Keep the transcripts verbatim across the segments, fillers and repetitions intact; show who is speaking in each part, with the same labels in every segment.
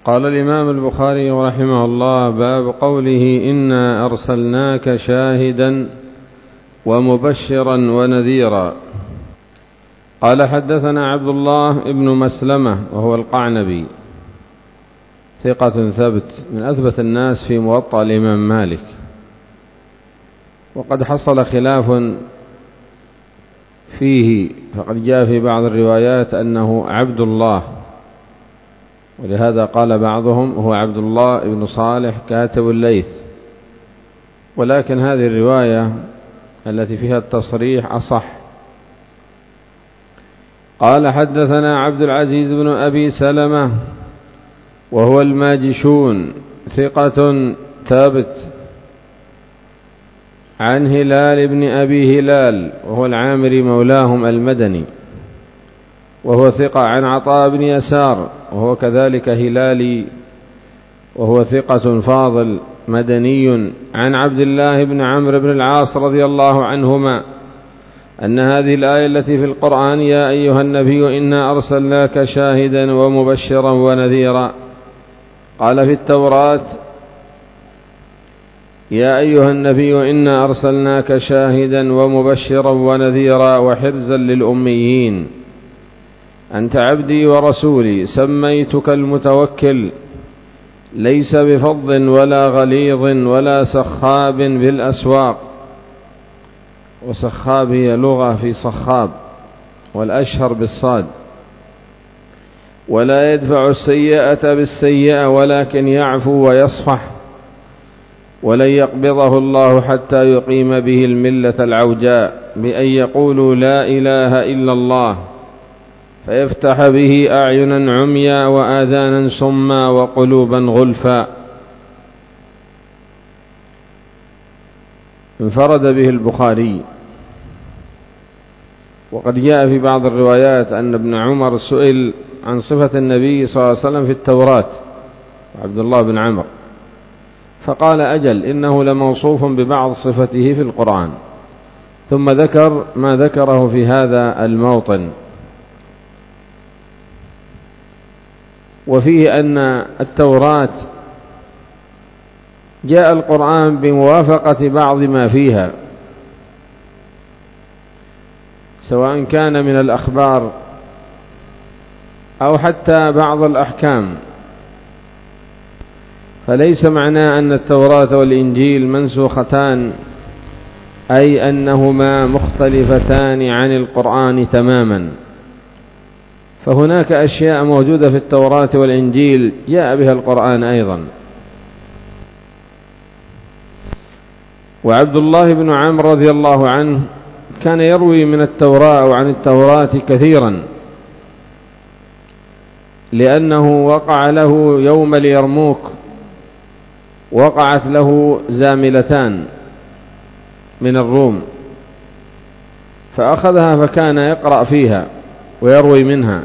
Speaker 1: قال الإمام البخاري رحمه الله: باب قوله: إنا أرسلناك شاهدا ومبشرا ونذيرا. قال: حدثنا عبد الله بن مسلمة وهو القعنبي، ثقة ثبت من أثبت الناس في موطأ الإمام مالك، وقد حصل خلاف فيه، فقد جاء في بعض الروايات أنه عبد الله، ولهذا قال بعضهم هو عبد الله بن صالح كاتب الليث، ولكن هذه الرواية التي فيها التصريح أصح. قال: حدثنا عبد العزيز بن أبي سلمة وهو الماجشون، ثقة ثابت، عن هلال بن أبي هلال وهو العامري مولاهم المدني، وهو ثقة، عن عطاء بن يسار وهو كذلك هلالي وهو ثقة فاضل مدني، عن عبد الله بن عمرو بن العاص رضي الله عنهما أن هذه الآية التي في القرآن: يا أيها النبي إنا أرسلناك شاهدا ومبشرا ونذيرا، قال في التوراة: يا أيها النبي إنا أرسلناك شاهدا ومبشرا ونذيرا وحرزا للأميين، أنت عبدي ورسولي، سميتك المتوكل، ليس بفظ ولا غليظ ولا سخاب بالأسواق. وسخاب هي لغة في صخاب، والأشهر بالصاد. ولا يدفع السيئة بالسيئة ولكن يعفو ويصفح، ولن يقبضه الله حتى يقيم به الملة العوجاء بأن يقولوا لا إله إلا الله، فيفتح به أعينا عميا وآذانا صما وقلوبا غلفا. انفرد به البخاري. وقد جاء في بعض الروايات أن ابن عمر سئل عن صفة النبي صلى الله عليه وسلم في التوراة، عبد الله بن عمرو، فقال: أجل، إنه لموصوف ببعض صفته في القرآن، ثم ذكر ما ذكره في هذا الموطن. وفيه أن التوراة جاء القرآن بموافقة بعض ما فيها، سواء كان من الأخبار أو حتى بعض الأحكام، فليس معناه أن التوراة والإنجيل منسوختان، أي أنهما مختلفتان عن القرآن تماما. فهناك أشياء موجودة في التوراة والإنجيل جاء بها القرآن أيضا. وعبد الله بن عمرو رضي الله عنه كان يروي من التوراة أو عن التوراة كثيرا، لأنه وقع له يوم اليرموك وقعت له زاملتان من الروم، فأخذها فكان يقرأ فيها ويروي منها.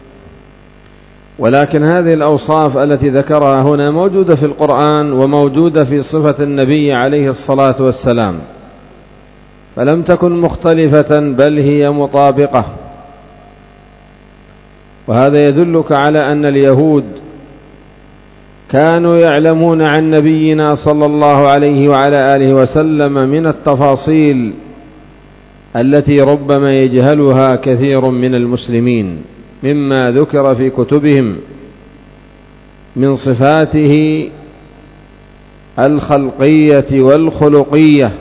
Speaker 1: ولكن هذه الأوصاف التي ذكرها هنا موجودة في القرآن وموجودة في صفة النبي عليه الصلاة والسلام، فلم تكن مختلفة بل هي مطابقة. وهذا يدلك على أن اليهود كانوا يعلمون عن نبينا صلى الله عليه وعلى آله وسلم من التفاصيل التي ربما يجهلها كثير من المسلمين مما ذكر في كتبهم من صفاته الخلقية والخلقية،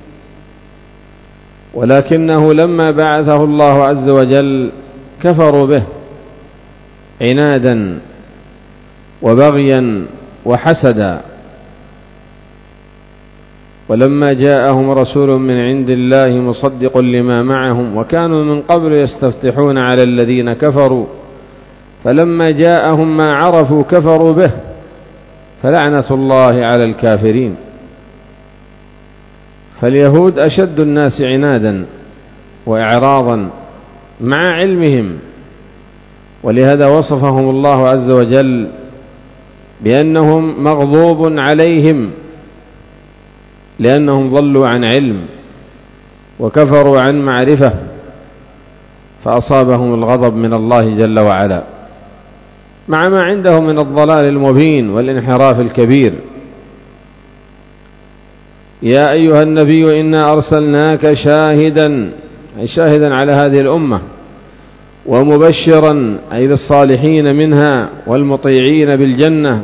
Speaker 1: ولكنه لما بعثه الله عز وجل كفروا به عنادا وبغيا وحسدا. ولما جاءهم رسول من عند الله مصدق لما معهم وكانوا من قبل يستفتحون على الذين كفروا، فلما جاءهم ما عرفوا كفروا به، فلعنة الله على الكافرين. فاليهود أشد الناس عنادا وإعراضا مع علمهم، ولهذا وصفهم الله عز وجل بأنهم مغضوب عليهم، لأنهم ضلوا عن علم وكفروا عن معرفة، فأصابهم الغضب من الله جل وعلا. مع ما عنده من الضلال المبين والانحراف الكبير. يا أيها النبي إنا أرسلناك شاهدا، أي شاهدا على هذه الأمة، ومبشرا أي للصالحين منها والمطيعين بالجنة،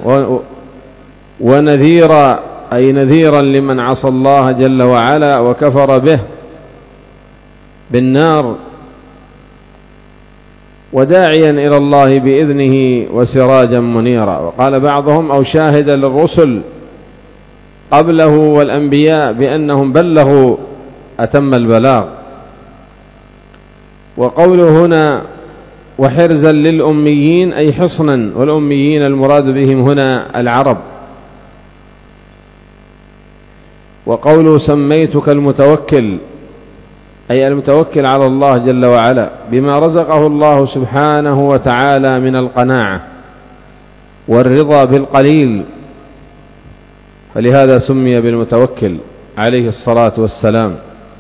Speaker 1: ونذيرا أي نذيرا لمن عصى الله جل وعلا وكفر به بالنار، وداعيا إلى الله بإذنه وسراجا منيرا. وقال بعضهم أو شاهدا للرسل قبله والأنبياء بأنهم بلغوا أتم البلاغ. وقوله هنا وحرزا للأميين أي حصنا، والأميين المراد بهم هنا العرب. وقوله سميتك المتوكل أي المتوكل على الله جل وعلا بما رزقه الله سبحانه وتعالى من القناعة والرضا بالقليل، فلهذا سمي بالمتوكل عليه الصلاة والسلام.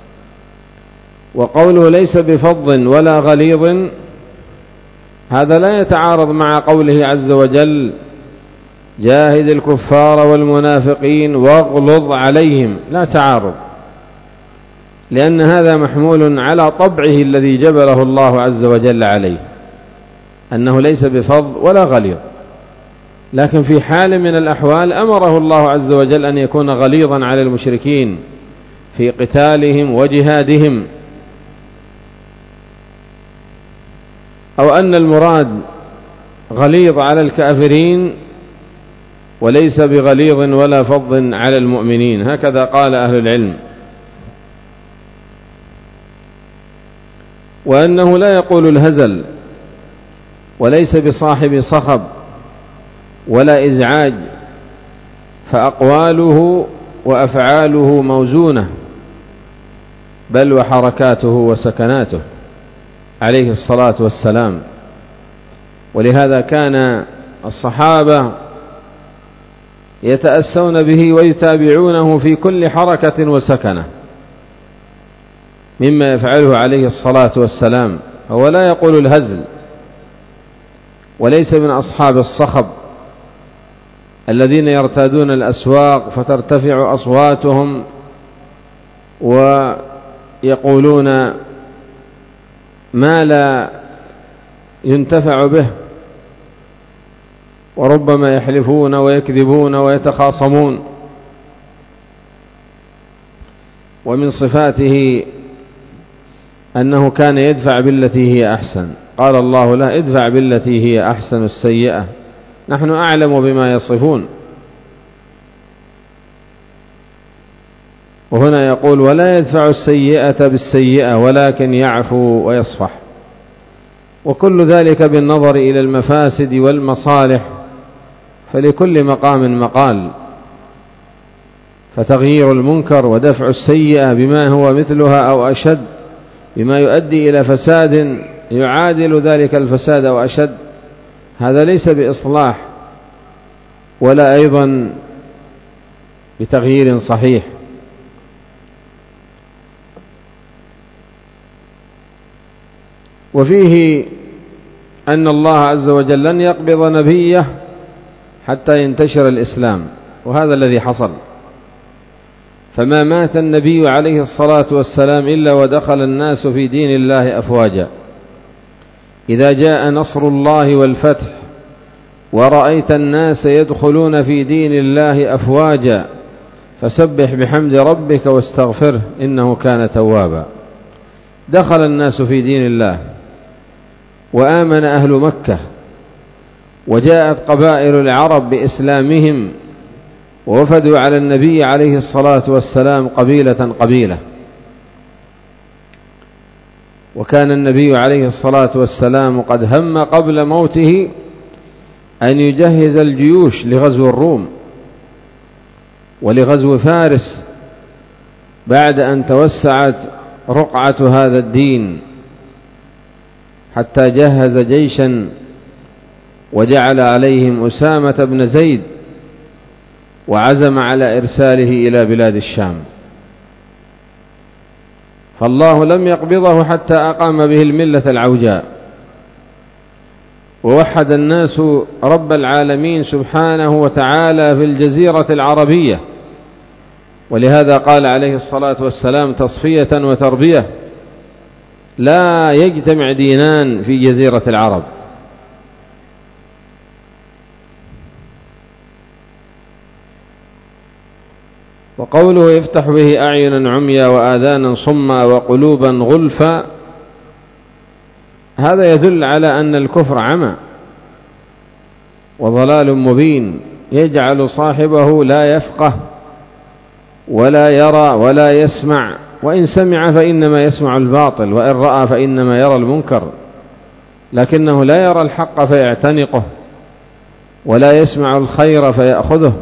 Speaker 1: وقوله ليس بفظ ولا غليظ هذا لا يتعارض مع قوله عز وجل جاهد الكفار والمنافقين واغلظ عليهم، لا تعارض، لأن هذا محمول على طبعه الذي جبله الله عز وجل عليه، أنه ليس بفظ ولا غليظ، لكن في حال من الأحوال أمره الله عز وجل أن يكون غليظا على المشركين في قتالهم وجهادهم، أو أن المراد غليظ على الكافرين وليس بغليظ ولا فظ على المؤمنين، هكذا قال أهل العلم. وأنه لا يقول الهزل وليس بصاحب صخب ولا إزعاج، فأقواله وأفعاله موزونة، بل وحركاته وسكناته عليه الصلاة والسلام. ولهذا كان الصحابة يتأسون به ويتابعونه في كل حركة وسكنة مما يفعله عليه الصلاة والسلام. هو لا يقول الهزل وليس من أصحاب الصخب الذين يرتادون الأسواق فترتفع أصواتهم ويقولون ما لا ينتفع به، وربما يحلفون ويكذبون ويتخاصمون. ومن صفاته أنه كان يدفع بالتي هي أحسن، قال الله له ادفع بالتي هي أحسن السيئة، نحن أعلم بما يصفون. وهنا يقول ولا يدفع السيئة بالسيئة ولكن يعفو ويصفح، وكل ذلك بالنظر إلى المفاسد والمصالح، فلكل مقام مقال، فتغيير المنكر ودفع السيئة بما هو مثلها أو أشد بما يؤدي إلى فساد يعادل ذلك الفساد أو أشد، هذا ليس بإصلاح ولا أيضا بتغيير صحيح. وفيه أن الله عز وجل لن يقبض نبيه حتى ينتشر الإسلام، وهذا الذي حصل، فما مات النبي عليه الصلاة والسلام إلا ودخل الناس في دين الله أفواجا. إذا جاء نصر الله والفتح ورأيت الناس يدخلون في دين الله أفواجا فسبح بحمد ربك واستغفره إنه كان توابا. دخل الناس في دين الله وآمن أهل مكة، وجاءت قبائل العرب بإسلامهم ووفدوا على النبي عليه الصلاة والسلام قبيلة قبيلة. وكان النبي عليه الصلاة والسلام قد هم قبل موته أن يجهز الجيوش لغزو الروم ولغزو فارس بعد أن توسعت رقعة هذا الدين، حتى جهز جيشا وجعل عليهم أسامة بن زيد وعزم على إرساله إلى بلاد الشام، فالله لم يقبضه حتى أقام به الملة العوجاء. ووحد الناس رب العالمين سبحانه وتعالى في الجزيرة العربية، ولهذا قال عليه الصلاة والسلام تصفية وتربية: لا يجتمع دينان في جزيرة العرب. وقوله يفتح به أعينا عميا وآذانا صما وقلوبا غلفا، هذا يدل على أن الكفر عمى وضلال مبين يجعل صاحبه لا يفقه ولا يرى ولا يسمع، وإن سمع فإنما يسمع الباطل، وإن رأى فإنما يرى المنكر، لكنه لا يرى الحق فيعتنقه ولا يسمع الخير فيأخذه.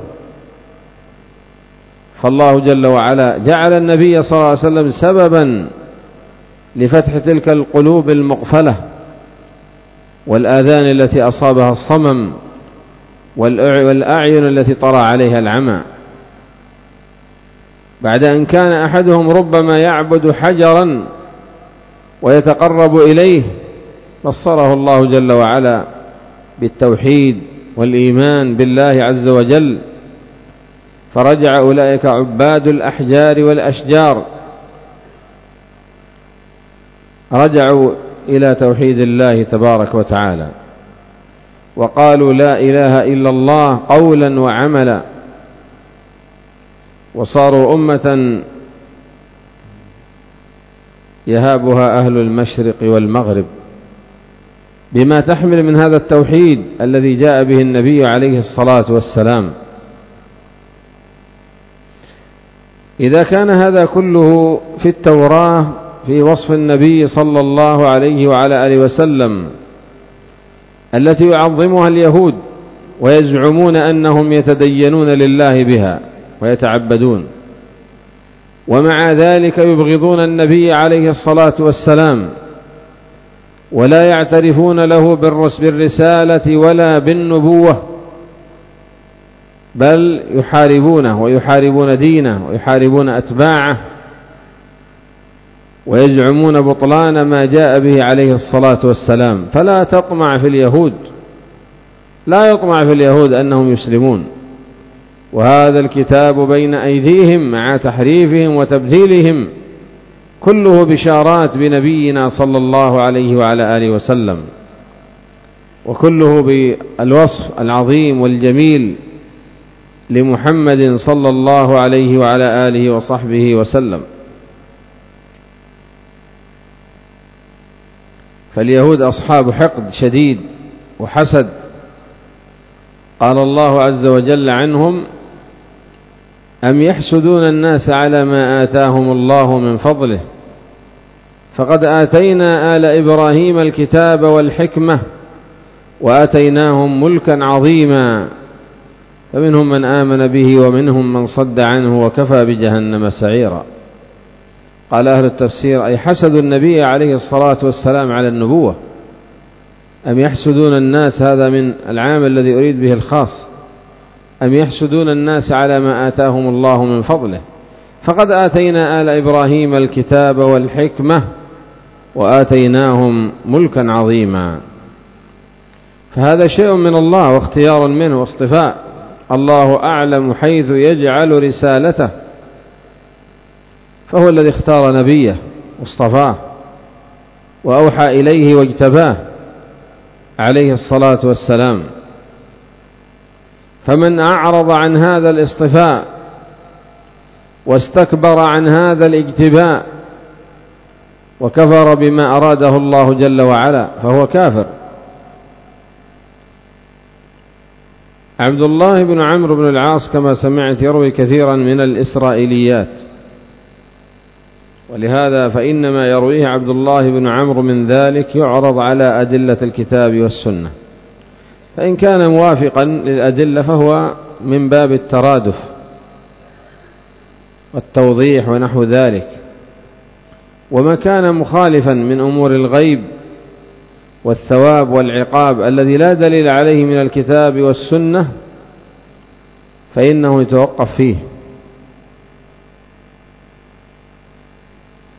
Speaker 1: فالله جل وعلا جعل النبي صلى الله عليه وسلم سببا لفتح تلك القلوب المغفلة والآذان التي أصابها الصمم والأعين التي طرى عليها العمى، بعد أن كان أحدهم ربما يعبد حجرا ويتقرب إليه، بصره الله جل وعلا بالتوحيد والإيمان بالله عز وجل، فرجع أولئك عباد الأحجار والأشجار، رجعوا إلى توحيد الله تبارك وتعالى، وقالوا لا إله إلا الله قولا وعملا، وصاروا أمة يهابها أهل المشرق والمغرب بما تحمل من هذا التوحيد الذي جاء به النبي عليه الصلاة والسلام. إذا كان هذا كله في التوراة في وصف النبي صلى الله عليه وعلى آله وسلم التي يعظمها اليهود ويزعمون أنهم يتدينون لله بها ويتعبدون، ومع ذلك يبغضون النبي عليه الصلاة والسلام ولا يعترفون له بالرسالة ولا بالنبوة، بل يحاربونه ويحاربون دينه ويحاربون أتباعه ويزعمون بطلان ما جاء به عليه الصلاة والسلام. فلا تطمع في اليهود، لا يطمع في اليهود أنهم يسلمون، وهذا الكتاب بين أيديهم مع تحريفهم وتبديلهم كله بشارات بنبينا صلى الله عليه وعلى آله وسلم، وكله بالوصف العظيم والجميل لمحمد صلى الله عليه وعلى آله وصحبه وسلم. فاليهود أصحاب حقد شديد وحسد، قال الله عز وجل عنهم: أم يحسدون الناس على ما آتاهم الله من فضله فقد آتينا آل إبراهيم الكتاب والحكمة وآتيناهم ملكا عظيما فمنهم من آمن به ومنهم من صد عنه وكفى بجهنم سعيرا. قال أهل التفسير: أي حسدوا النبي عليه الصلاة والسلام على النبوة. أم يحسدون الناس، هذا من العام الذي أريد به الخاص، أم يحسدون الناس على ما آتاهم الله من فضله فقد آتينا آل إبراهيم الكتاب والحكمة وآتيناهم ملكا عظيما. فهذا شيء من الله واختيار منه واصطفاء، الله أعلم حيث يجعل رسالته، فهو الذي اختار نبيه واصطفاه وأوحى إليه واجتباه عليه الصلاة والسلام. فمن أعرض عن هذا الاصطفاء واستكبر عن هذا الاجتباء وكفر بما أراده الله جل وعلا فهو كافر. عبد الله بن عمرو بن العاص كما سمعت يروي كثيرا من الإسرائيليات، ولهذا فإنما يرويه عبد الله بن عمرو من ذلك يعرض على أدلة الكتاب والسنة، فإن كان موافقا للأدلة فهو من باب الترادف والتوضيح ونحو ذلك، وما كان مخالفا من أمور الغيب والثواب والعقاب الذي لا دليل عليه من الكتاب والسنة فإنه يتوقف فيه،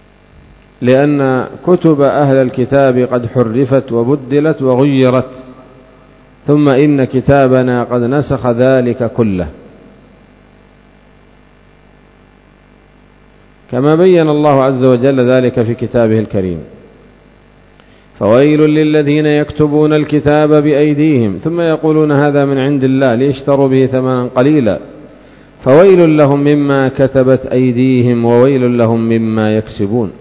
Speaker 1: لأن كتب أهل الكتاب قد حرفت وبدلت وغيرت ثم إن كتابنا قد نسخ ذلك كله، كما بين الله عز وجل ذلك في كتابه الكريم. فويل للذين يكتبون الكتاب بأيديهم ثم يقولون هذا من عند الله ليشتروا به ثمنا قليلا فويل لهم مما كتبت أيديهم وويل لهم مما يكسبون.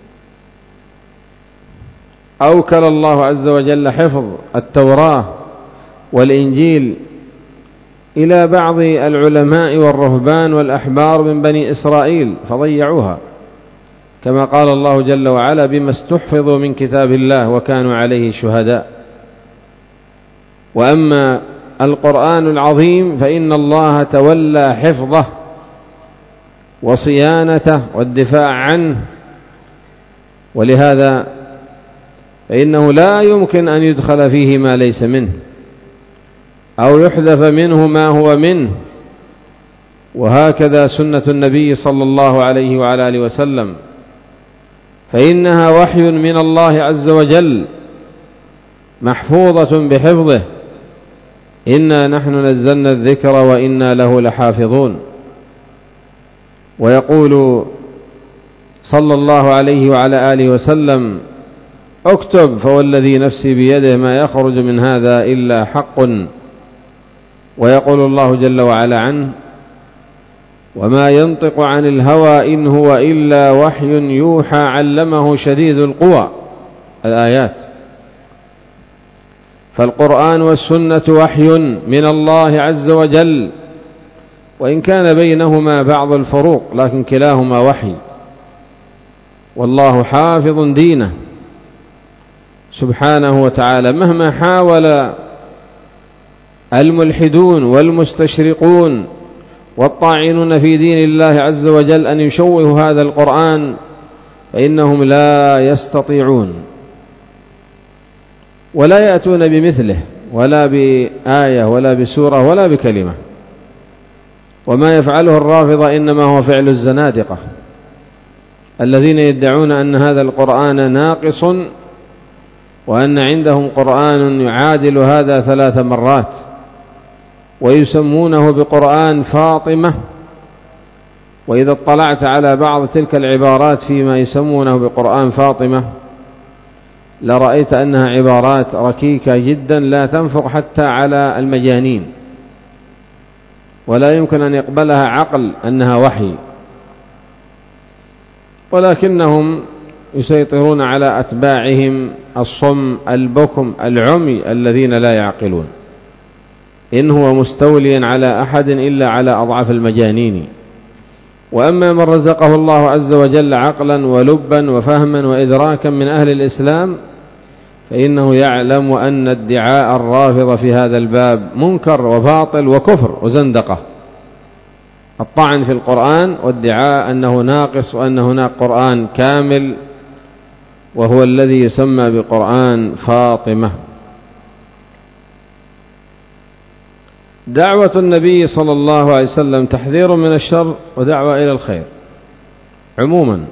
Speaker 1: أوكل الله عز وجل حفظ التوراة والإنجيل إلى بعض العلماء والرهبان والأحبار من بني إسرائيل فضيعوها، كما قال الله جل وعلا بما استحفظوا من كتاب الله وكانوا عليه شهداء. وأما القرآن العظيم فإن الله تولى حفظه وصيانته والدفاع عنه، ولهذا فإنه لا يمكن أن يدخل فيه ما ليس منه أو يحذف منه ما هو منه، وهكذا سنة النبي صلى الله عليه وعلى آله وسلم، فإنها وحي من الله عز وجل محفوظة بحفظه. إنا نحن نزلنا الذكر وإنا له لحافظون. ويقول صلى الله عليه وعلى آله وسلم اكتب فوالذي نفسي بيده ما يخرج من هذا إلا حق. ويقول الله جل وعلا عنه وما ينطق عن الهوى إن هو إلا وحي يوحى علمه شديد القوى، الآيات. فالقرآن والسنة وحي من الله عز وجل، وإن كان بينهما بعض الفروق لكن كلاهما وحي، والله حافظ دينه سبحانه وتعالى. مهما حاول الملحدون والمستشرقون والطاعنون في دين الله عز وجل أن يشوهوا هذا القرآن فإنهم لا يستطيعون ولا يأتون بمثله ولا بآية ولا بسورة ولا بكلمة. وما يفعله الرافضة إنما هو فعل الزنادقة الذين يدعون أن هذا القرآن ناقص وأن عندهم قرآن يعادل هذا ثلاث مرات، ويسمونه بقرآن فاطمة. وإذا اطلعت على بعض تلك العبارات فيما يسمونه بقرآن فاطمة لرأيت أنها عبارات ركيكة جدا لا تنفق حتى على المجانين، ولا يمكن أن يقبلها عقل أنها وحي، ولكنهم يسيطرون على أتباعهم الصم البكم العمي الذين لا يعقلون. إن هو مستوليا على أحد إلا على أضعاف المجانين. وأما من رزقه الله عز وجل عقلا ولبا وفهما وإدراكا من أهل الإسلام فإنه يعلم أن ادعاء الرافضة في هذا الباب منكر وباطل وكفر وزندقة. الطعن في القرآن وادعاء أنه ناقص وأن هناك قرآن كامل وهو الذي يسمى بقرآن فاطمة. دعوة النبي صلى الله عليه وسلم تحذير من الشر ودعوة إلى الخير عموما،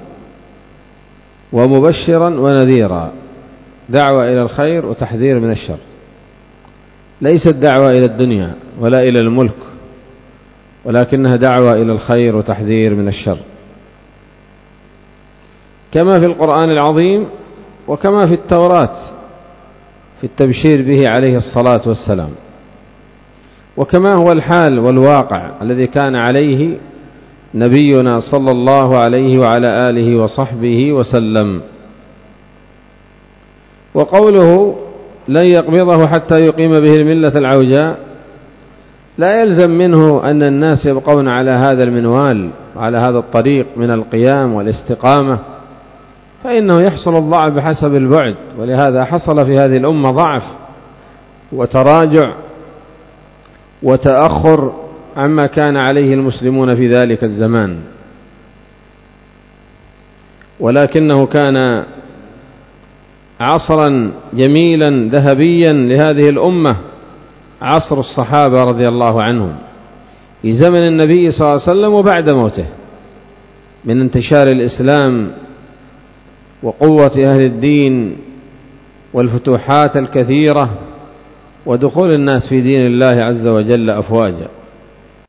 Speaker 1: ومبشرا ونذيرا. دعوة إلى الخير وتحذير من الشر، ليست دعوة إلى الدنيا ولا إلى الملك، ولكنها دعوة إلى الخير وتحذير من الشر، كما في القرآن العظيم وكما في التوراة في التبشير به عليه الصلاة والسلام، وكما هو الحال والواقع الذي كان عليه نبينا صلى الله عليه وعلى آله وصحبه وسلم. وقوله لن يقبضه حتى يقيم به الملة العوجاء لا يلزم منه أن الناس يبقون على هذا المنوال وعلى هذا الطريق من القيام والاستقامة، فإنه يحصل الضعف بحسب البعد، ولهذا حصل في هذه الأمة ضعف وتراجع وتأخر عما كان عليه المسلمون في ذلك الزمان. ولكنه كان عصرا جميلا ذهبيا لهذه الأمة، عصر الصحابة رضي الله عنهم في زمن النبي صلى الله عليه وسلم وبعد موته، من انتشار الإسلام وقوة أهل الدين والفتوحات الكثيرة ودخول الناس في دين الله عز وجل أفواجا.